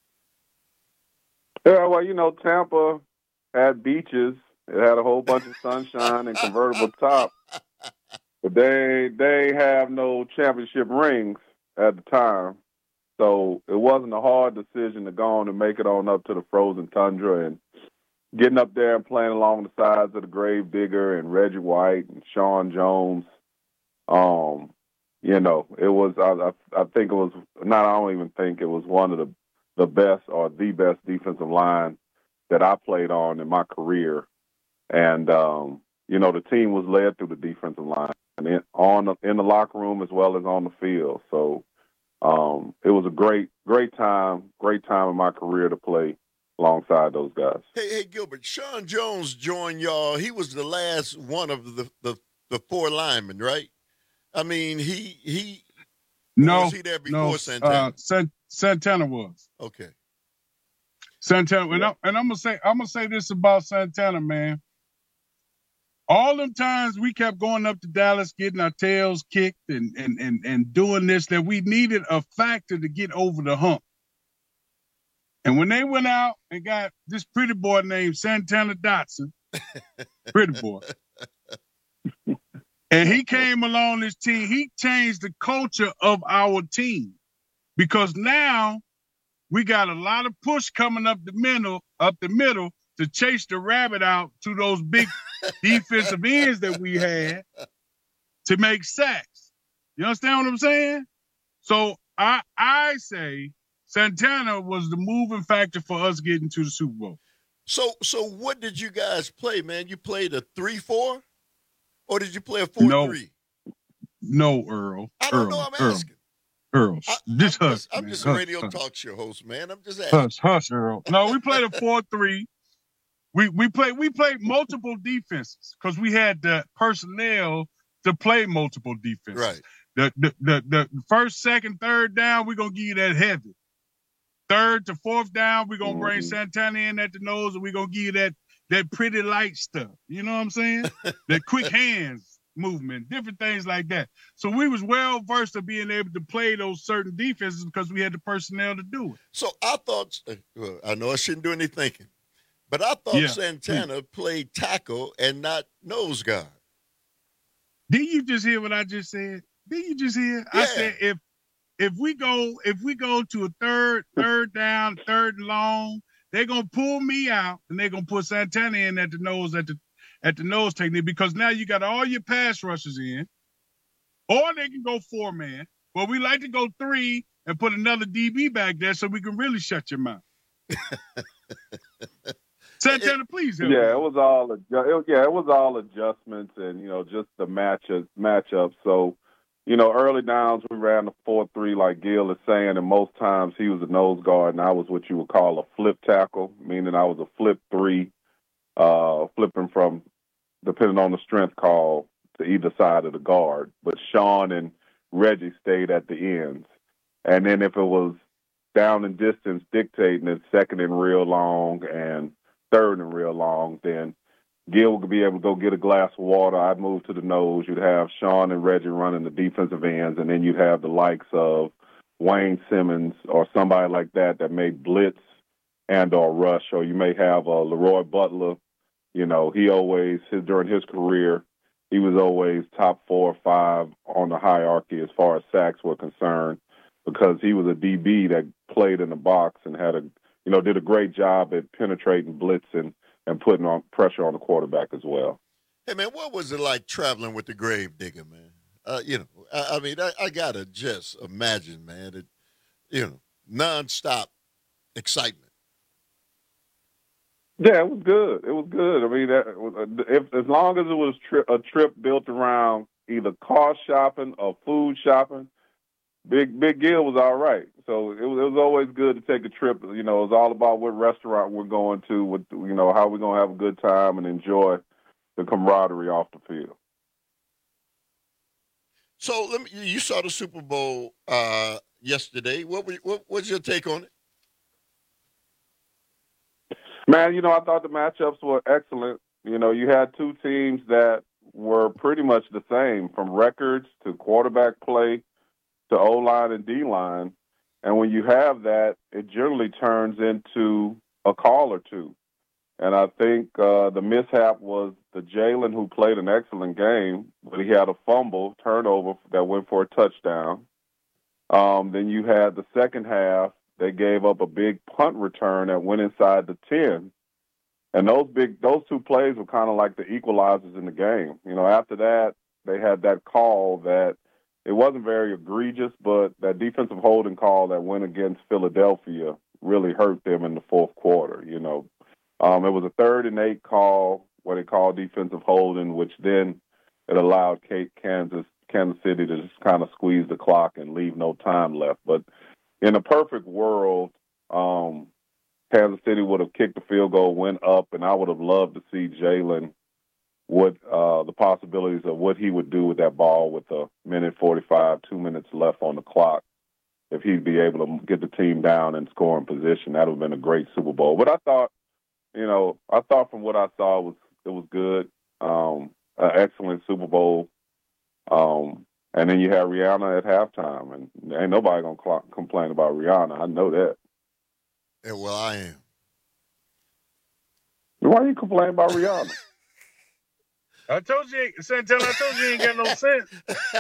Yeah, well, you know, Tampa had beaches. It had a whole bunch of sunshine and convertible top. But they they have no championship rings at the time. So it wasn't a hard decision to go on and make it on up to the frozen tundra, and getting up there and playing along the sides of the Gravedigger and Reggie White and Sean Jones. Um, you know, it was, I, I think it was, not, I don't even think it was one of the, the best or the best defensive line that I played on in my career. And, um, you know, the team was led through the defensive line and in, on the, in the locker room as well as on the field. So um, it was a great, great time, great time in my career to play alongside those guys. Hey, hey, Gilbert, Sean Jones joined y'all. He was the last one of the, the, the four linemen, right? I mean, he he. No, was he there before no, Santana? Uh, San, Santana was. Okay. Santana, and, I, and I'm gonna say I'm gonna say this about Santana, man. All them times we kept going up to Dallas, getting our tails kicked, and and and and doing this, that we needed a factor to get over the hump. And when they went out and got this pretty boy named Santana Dotson, pretty boy. And he came along this team. He changed the culture of our team, because now we got a lot of push coming up the middle, up the middle to chase the rabbit out to those big defensive ends that we had to make sacks. You understand what I'm saying? So I I say Santana was the moving factor for us getting to the Super Bowl. So so what did you guys play, man? You played a three four? Or did you play a four no, three? No, Earl. I don't Earl, know. I'm Earl, asking. Earl, I, just I'm hush. just, I'm man. just hush, a radio hush. talk show host, man. I'm just asking. Hush, hush, Earl. No, we played a four three. We we played we played multiple defenses because we had the personnel to play multiple defenses. Right. The the the, the first, second, third down, we're gonna give you that heavy. Third to fourth down, we're gonna mm-hmm. bring Santana in at the nose, and we're gonna give you that that pretty light stuff. You know what I'm saying? That quick hands movement, different things like that. So we was well versed of being able to play those certain defenses because we had the personnel to do it. So I thought, well, I know I shouldn't do any thinking, but I thought Yeah. Santana played tackle and not nose guard. Did you just hear what I just said? Did you just hear? I said if if we go if we go to a third third down, third and long, they're gonna pull me out and they're gonna put Santana in at the nose at the at the nose technique because now you got all your pass rushers in, or they can go four man. But we like to go three and put another D B back there so we can really shut your mouth. Santana, please help Yeah, me. it was all adju- it, yeah, it was all adjustments and you know just the matchups matchups. So, you know, early downs we ran the four three like Gil is saying, and most times he was a nose guard and I was what you would call a flip tackle, meaning I was a flip three, uh, flipping from depending on the strength call to either side of the guard. But Sean and Reggie stayed at the ends, and then if it was down and distance dictating it, second and real long and third and real long, then Gil would be able to go get a glass of water. I'd move to the nose. You'd have Sean and Reggie running the defensive ends, and then you'd have the likes of Wayne Simmons or somebody like that that may blitz and or rush, or you may have a Leroy Butler. You know, he always, his, during his career, he was always top four or five on the hierarchy as far as sacks were concerned because he was a D B that played in the box and had a you know, did a great job at penetrating, blitzing, and putting on pressure on the quarterback as well. Hey, man, what was it like traveling with the Gravedigger, man? Uh, you know, I, I mean, I, I got to just imagine, man, that, you know, nonstop excitement. Yeah, it was good. It was good. I mean, that, if as long as it was tri- a trip built around either car shopping or food shopping, Big Big Gil was all right. So it was, it was always good to take a trip. You know, it was all about what restaurant we're going to, what, you know, how we're going to have a good time and enjoy the camaraderie off the field. So let me. You saw the Super Bowl uh, yesterday. What, were, what what's your take on it? Man, you know, I thought the matchups were excellent. You know, you had two teams that were pretty much the same, from records to quarterback play to O-line and D-line. And when you have that, it generally turns into a call or two. And I think uh, the mishap was the Jalen, who played an excellent game, but he had a fumble turnover that went for a touchdown. Um, then you had the second half, they gave up a big punt return that went inside the ten. And those big, those two plays were kind of like the equalizers in the game. You know, after that, they had that call that it wasn't very egregious, but that defensive holding call that went against Philadelphia really hurt them in the fourth quarter. You know, um, it was a third and eight call where they called defensive holding, which then it allowed Kansas Kansas City to just kind of squeeze the clock and leave no time left. But in a perfect world, um, Kansas City would have kicked the field goal, went up, and I would have loved to see Jalen what uh, the possibilities of what he would do with that ball with a minute forty-five, two minutes left on the clock. If he'd be able to get the team down and score in position, that would have been a great Super Bowl. But I thought, you know, I thought from what I saw, it was it was good, um, an excellent Super Bowl. Um, and then you have Rihanna at halftime, and ain't nobody gonna cl- complain about Rihanna. I know that. Yeah, well, I am. Why are you complaining about Rihanna? I told you, Santana, I told you you ain't got no sense.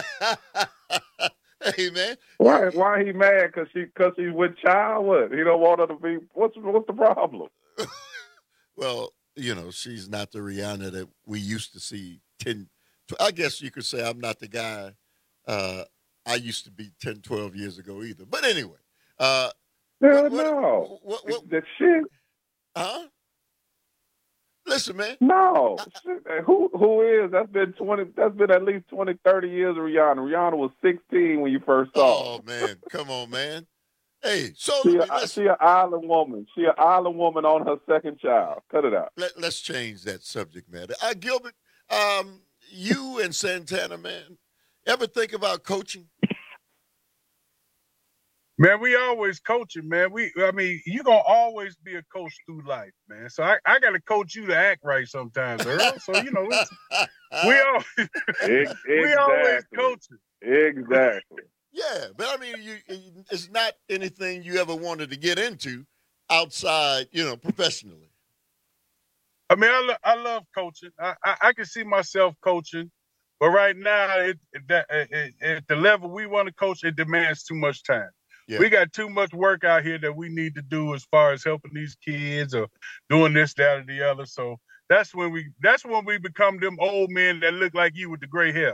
Hey, man. Why why he mad? Because she, cause she's with child? What? He don't want her to be, what's, what's the problem? Well, you know, she's not the Rihanna that we used to see ten, I guess you could say I'm not the guy uh, I used to be ten, twelve years ago either. But anyway. Uh, Hell what, no. What, what, what, that shit. Huh? Listen, man. No. Shit, who who is? That's been twenty that's been at least twenty, thirty years of Rihanna. Rihanna was sixteen when you first saw her. Oh man, come on, man. Hey, so she, let me, a, she an island woman. She an island woman on her second child. Cut it out. Let, let's change that subject matter. Uh, Gilbert, um, you and Santana, man, ever think about coaching? Man, we always coaching, man. We, I mean, you're going to always be a coach through life, man. So I, I got to coach you to act right sometimes, Earl. So, you know, it's, we, always, exactly. we always coaching. Exactly. Yeah, but I mean, you, it's not anything you ever wanted to get into outside, you know, professionally. I mean, I, lo- I love coaching. I, I, I can see myself coaching. But right now, it, it, it, at the level we want to coach, it demands too much time. Yeah. We got too much work out here that we need to do as far as helping these kids or doing this, that, or the other. So that's when we that's when we become them old men that look like you with the gray hair.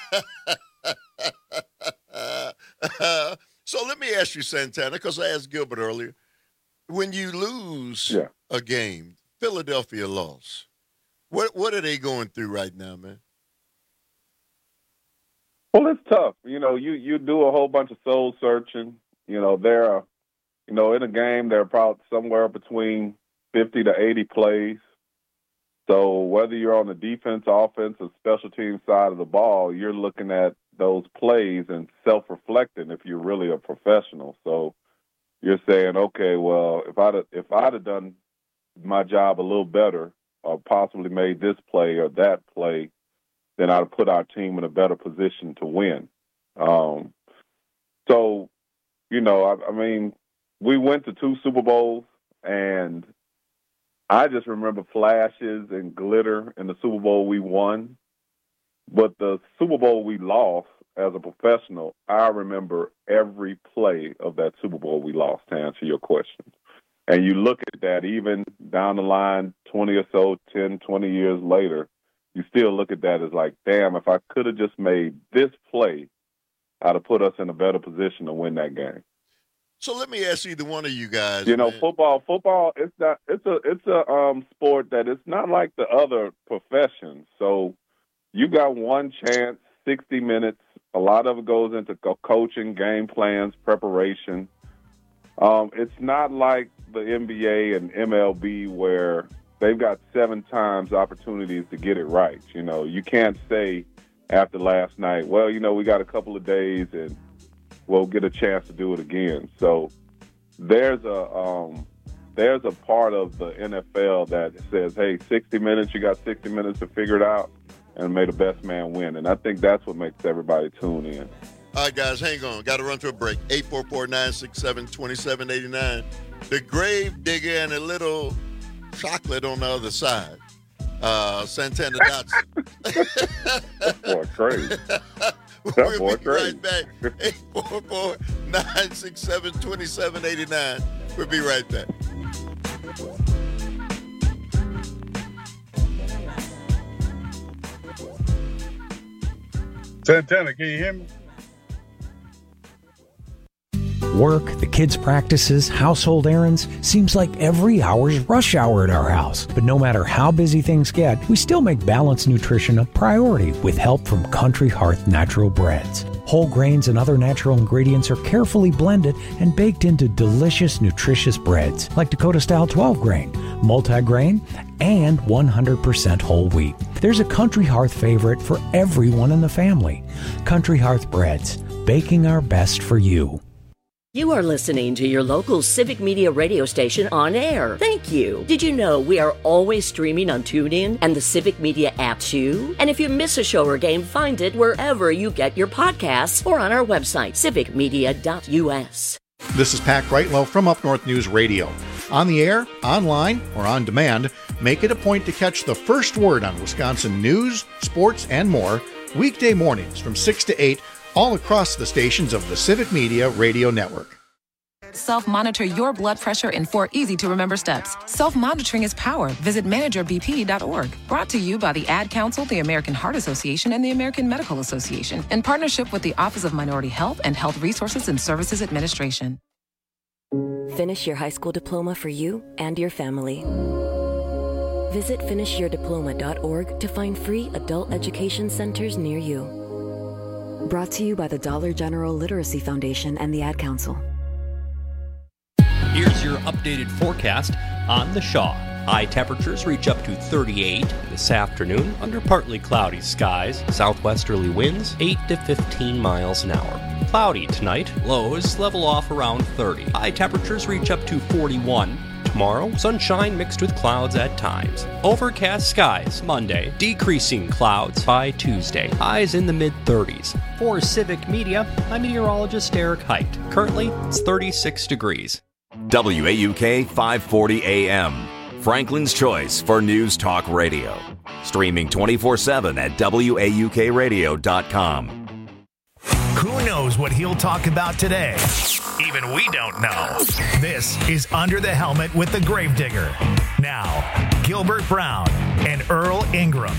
uh, so let me ask you, Santana, because I asked Gilbert earlier, when you lose yeah. a game, Philadelphia lost. What what are they going through right now, man? Well, it's tough. You know, you, you do a whole bunch of soul searching. You know, there are, you know, in a game, there are probably somewhere between fifty to eighty plays. So whether you're on the defense, offense, or special team side of the ball, you're looking at those plays and self-reflecting if you're really a professional. So you're saying, okay, well, if I'd, if I'd have done my job a little better or possibly made this play or that play, then I'd have put our team in a better position to win. Um, so, you know, I, I mean, we went to two Super Bowls, and I just remember flashes and glitter in the Super Bowl we won. But the Super Bowl we lost as a professional, I remember every play of that Super Bowl we lost, to answer your question. And you look at that, even down the line, twenty or so, ten, twenty years later, you still look at that as like, damn, if I could have just made this play, I'd have put us in a better position to win that game. So let me ask either one of you guys. You know, man. football, football, it's not, it's a, it's a um, sport that it's not like the other professions. So you got one chance, sixty minutes. A lot of it goes into co- coaching, game plans, preparation. Um, it's not like the N B A and M L B where they've got seven times opportunities to get it right. You know, you can't say after last night, well, you know, we got a couple of days and we'll get a chance to do it again. So there's a um, there's a part of the N F L that says, hey, sixty minutes, you got sixty minutes to figure it out and may the best man win. And I think that's what makes everybody tune in. All right, guys, hang on. Got to run to a break. eight four four, nine six seven, two seven eight nine. The grave digger and a little chocolate on the other side. Uh, Santana Dotson. That boy crazy. That we'll boy be crazy. right back. eight four four, nine six seven, two seven eight nine. We'll be right back. Santana, can you hear me? Work, the kids' practices, household errands, seems like every hour's rush hour at our house. But no matter how busy things get, we still make balanced nutrition a priority with help from Country Hearth Natural Breads. Whole grains and other natural ingredients are carefully blended and baked into delicious, nutritious breads like Dakota-style twelve-grain, multi-grain, and one hundred percent whole wheat. There's a Country Hearth favorite for everyone in the family. Country Hearth Breads, baking our best for you. You are listening to your local Civic Media radio station on air. Thank you. Did you know we are always streaming on TuneIn and the Civic Media app too? And if you miss a show or game, find it wherever you get your podcasts or on our website, civic media dot u s. This is Pat Greitlow from Up North News Radio. On the air, online, or on demand, make it a point to catch the first word on Wisconsin news, sports, and more weekday mornings from six to eight all across the stations of the Civic Media Radio Network. Self-monitor your blood pressure in four easy-to-remember steps. Self-monitoring is power. Visit manager b p dot org. Brought to you by the Ad Council, the American Heart Association, and the American Medical Association, in partnership with the Office of Minority Health and Health Resources and Services Administration. Finish your high school diploma for you and your family. Visit finish your diploma dot org to find free adult education centers near you. Brought to you by the Dollar General Literacy Foundation and the Ad Council. Here's your updated forecast on the Shaw. High temperatures reach up to thirty-eight this afternoon under partly cloudy skies. Southwesterly winds eight to fifteen miles an hour. Cloudy tonight. Lows level off around thirty. High temperatures reach up to forty-one. Tomorrow, sunshine mixed with clouds at times. Overcast skies Monday, decreasing clouds by Tuesday. Highs in the mid-thirties. For Civic Media, I'm meteorologist Eric Height. Currently, it's thirty-six degrees. W A U K five forty A M, Franklin's choice for news talk radio. Streaming twenty-four seven at W A U K radio dot com. Who knows what he'll talk about today? Even we don't know. This is Under the Helmet with the Gravedigger. Now, Gilbert Brown and Earl Ingram.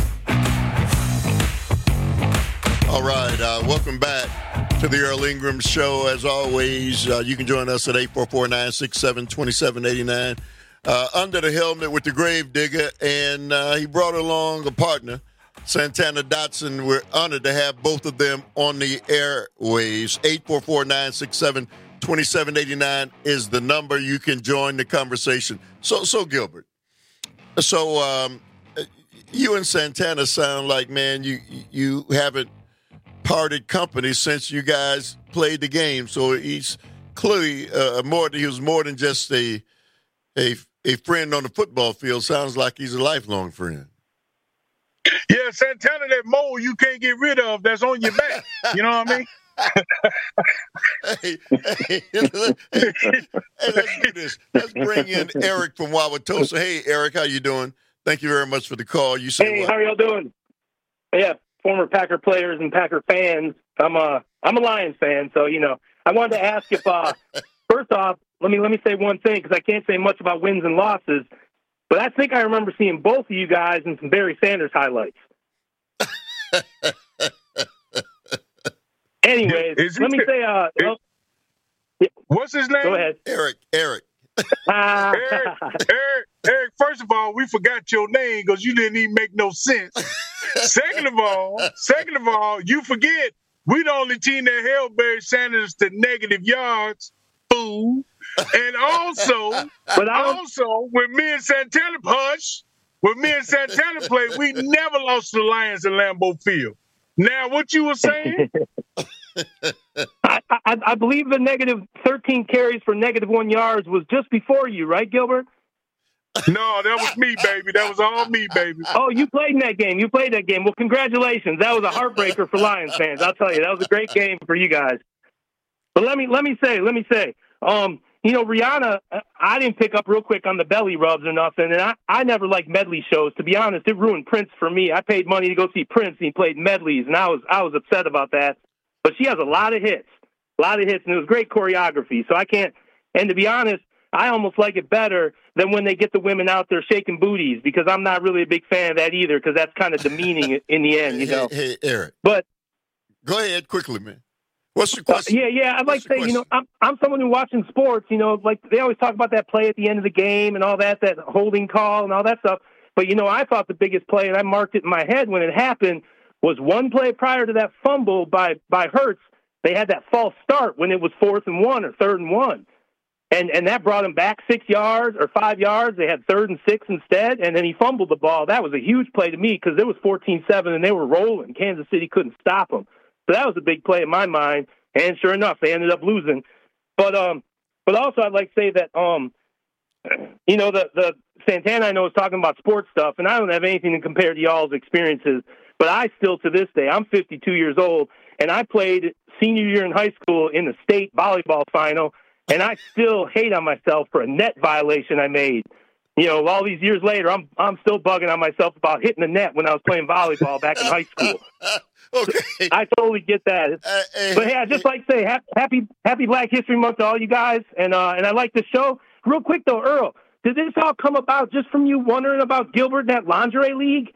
All right, uh, welcome back to the Earl Ingram Show. As always, uh, you can join us at eight four four, nine six seven, two seven eight nine. Uh, Under the Helmet with the Gravedigger, and uh, he brought along a partner, Santana Dotson. We're honored to have both of them on the airwaves. eight four four, nine six seven, two seven eight nine is the number. You can join the conversation. So, so Gilbert, so um, you and Santana sound like, man, you you haven't parted company since you guys played the game. So he's clearly uh, more. He was more than just a a a friend on the football field. Sounds like he's a lifelong friend. Yeah, Santana, that mole you can't get rid of that's on your back. You know what I mean? hey, hey, hey, hey, let's do this. Let's bring in Eric from Wauwatosa. Hey, Eric, how you doing? Thank you very much for the call. You say Hey, what? how are y'all doing? Yeah, former Packer players and Packer fans. I'm a I'm a Lions fan, so you know. I wanted to ask if uh, first off, let me let me say one thing because I can't say much about wins and losses. But I think I remember seeing both of you guys in some Barry Sanders highlights. Anyways, Is let me it- say, uh, is- oh, What's his name? go ahead. Eric, Eric. Ah. Eric, Eric, Eric, first of all, we forgot your name because you didn't even make no sense. Second of all, second of all, you forget we the only team that held Barry Sanders to negative yards, fool. And also, But I was- also, when me and Santana push, when me and Santana played, we never lost to the Lions at Lambeau Field. Now, what you were saying? I, I, I believe the negative thirteen carries for negative one yards was just before you, right, Gilbert? No, that was me, baby. That was all me, baby. Oh, you played in that game. You played that game. Well, congratulations. That was a heartbreaker for Lions fans. I'll tell you, that was a great game for you guys. But let me let me say, let me say, um, you know, Rihanna, I didn't pick up real quick on the belly rubs or nothing, and I, I never liked medley shows. To be honest, it ruined Prince for me. I paid money to go see Prince, and he played medleys, and I was I was upset about that. But she has a lot of hits, a lot of hits, and it was great choreography. So I can't. And to be honest, I almost like it better than when they get the women out there shaking booties, because I'm not really a big fan of that either, because that's kind of demeaning in the end, you know. Hey, hey, Eric. But go ahead quickly, man. What's the Uh, question? yeah, yeah. I'd like to say, you know, I'm I'm someone who watching sports. You know, like they always talk about that play at the end of the game and all that, that holding call and all that stuff. But you know, I thought the biggest play, and I marked it in my head when it happened, was one play prior to that fumble by by Hurts. They had that false start when it was fourth and one or third and one, and and that brought him back six yards or five yards. They had third and six instead, and then he fumbled the ball. That was a huge play to me because it was fourteen seven and they were rolling. Kansas City couldn't stop them. So that was a big play in my mind, and sure enough, they ended up losing. But um, but also I'd like to say that um, you know, the the Santana I know is talking about sports stuff, and I don't have anything to compare to y'all's experiences. But I still, to this day, I'm fifty-two years old, and I played senior year in high school in the state volleyball final, and I still hate on myself for a net violation I made. You know, all these years later, I'm I'm still bugging on myself about hitting the net when I was playing volleyball back in high school. Okay, I totally get that. Uh, uh, But hey, I'd just like to say ha- happy Happy Black History Month to all you guys, and uh, and I like the show. Real quick though, Earl, did this all come about just from you wondering about Gilbert in that lingerie league?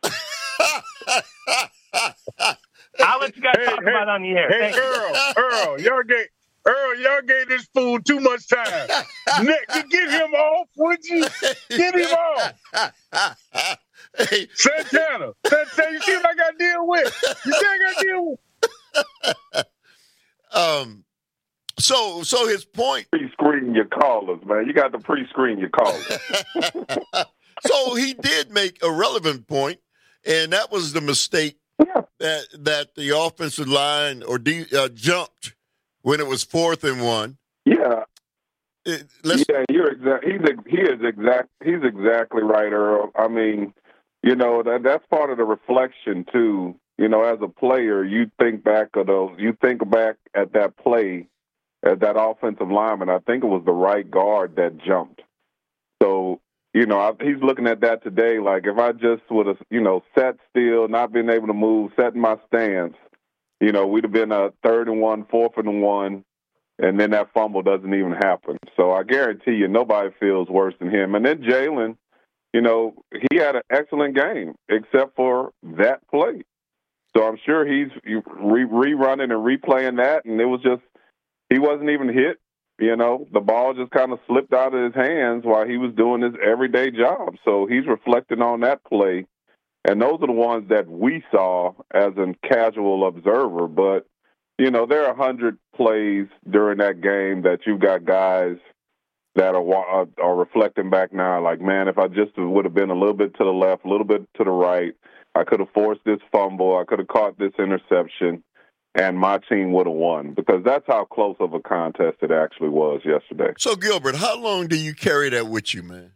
I'll let you guys Hey, talk hey, about it on the air. Hey, Thank you. Earl, Earl, y'all gave, Earl, y'all gave this fool too much time. Nick, get him off, would you? Get him off. Hey. Santana, Santana, you see what I got to deal with? You see what I got to deal with? Um, so, so his point. Screen pre-screen your callers, man. You got to pre-screen your callers. So he did make a relevant point, and that was the mistake yeah. that that the offensive line or de- uh, jumped when it was fourth and one. Yeah. It, yeah, you're exact. He's he is exact. He's exactly right, Earl. I mean, you know that that's part of the reflection too. You know, as a player, you think back of those. You think back at that play, at that offensive lineman. I think it was the right guard that jumped. So, you know, I, he's looking at that today. Like if I just would have, you know, sat still, not been able to move, sat in my stance, you know, we'd have been a third and one, fourth and one. And then that fumble doesn't even happen. So I guarantee you nobody feels worse than him. And then Jalen, you know, he had an excellent game except for that play. So I'm sure he's re- rerunning and replaying that, and it was just he wasn't even hit. You know, the ball just kind of slipped out of his hands while he was doing his everyday job. So he's reflecting on that play. And those are the ones that we saw as a casual observer. But you know, there are a hundred plays during that game that you've got guys that are, are reflecting back now like, man, if I just would have been a little bit to the left, a little bit to the right, I could have forced this fumble, I could have caught this interception, and my team would have won. Because that's how close of a contest it actually was yesterday. So, Gilbert, how long do you carry that with you, man?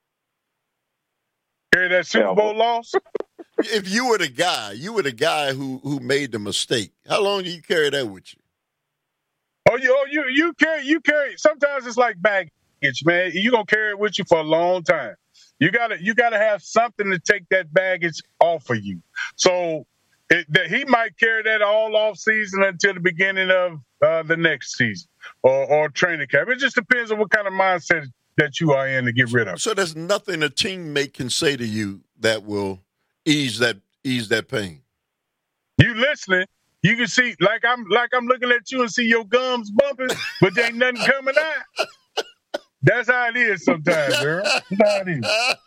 Carry that Super Bowl loss? If you were the guy, you were the guy who, who made the mistake. How long do you carry that with you? Oh, you, oh, you, you carry, you carry. Sometimes it's like baggage, man. You're gonna carry it with you for a long time. You gotta, you gotta have something to take that baggage off of you. So it, that he might carry that all off season until the beginning of uh, the next season or, or training camp. It just depends on what kind of mindset that you are in to get rid of. So there's nothing a teammate can say to you that will ease that ease that pain. You listening? You can see like I'm like I'm looking at you and see your gums bumping, but there ain't nothing coming out. That's how it is sometimes, girl. That's how it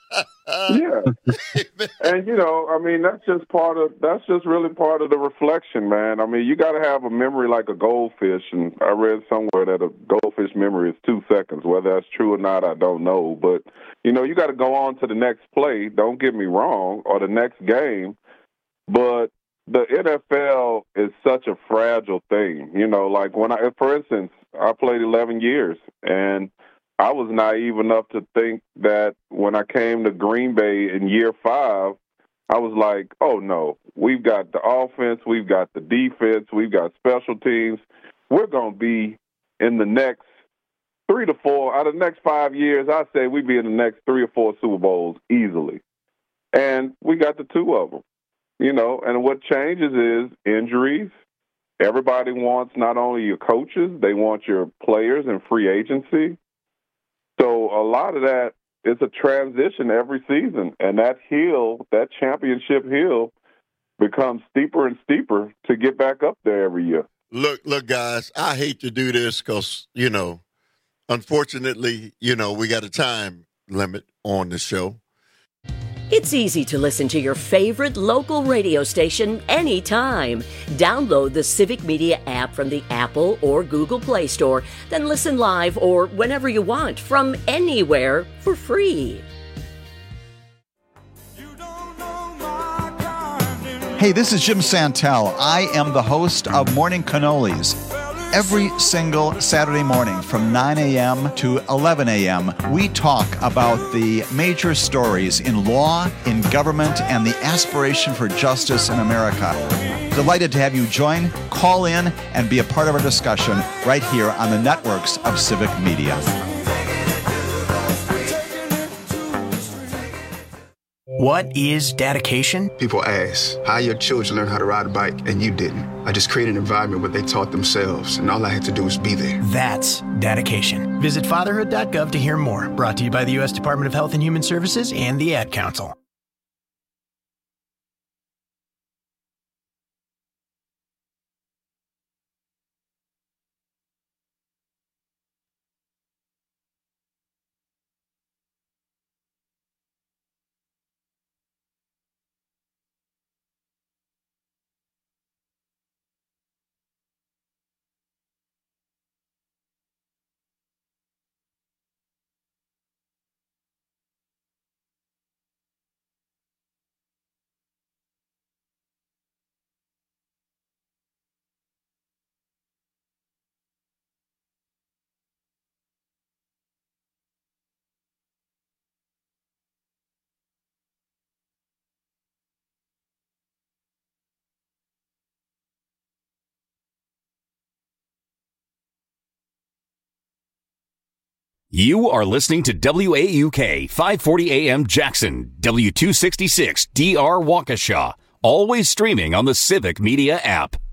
is. Yeah, and you know, I mean, that's just part of that's just really part of the reflection, man. I mean, you got to have a memory like a goldfish, and I read somewhere that a goldfish memory is two seconds. Whether that's true or not, I don't know. But you know, you got to go on to the next play. Don't get me wrong, or the next game. But the N F L is such a fragile thing. You know, like when I, for instance, I played eleven years, and I was naive enough to think that when I came to Green Bay in year five, I was like, oh, no, we've got the offense, we've got the defense, we've got special teams. We're going to be in the next three to four, out of the next five years, I say we'd be in the next three or four Super Bowls easily. And we got the two of them, you know, and what changes is injuries. Everybody wants not only your coaches, they want your players and free agency. So a lot of that is a transition every season, and that hill, that championship hill, becomes steeper and steeper to get back up there every year. Look, look, guys, I hate to do this because, you know, unfortunately, you know, we got a time limit on the show. It's easy to listen to your favorite local radio station anytime. Download the Civic Media app from the Apple or Google Play Store, then listen live or whenever you want from anywhere for free. Hey, this is Jim Santel. I am the host of Morning Cannolis. Every single Saturday morning from nine a.m. to eleven a.m., we talk about the major stories in law, in government, and the aspiration for justice in America. Delighted to have you join, call in, and be a part of our discussion right here on the networks of Civic Media. What is dedication? People ask, how your children learn how to ride a bike and you didn't? I just created an environment where they taught themselves, and all I had to do was be there. That's dedication. Visit fatherhood dot gov to hear more. Brought to you by the U S Department of Health and Human Services and the Ad Council. You are listening to W A U K five forty A M Jackson, W two sixty-six five forty A M Jackson, W two sixty-six D R Waukesha. Always streaming on the Civic Media app.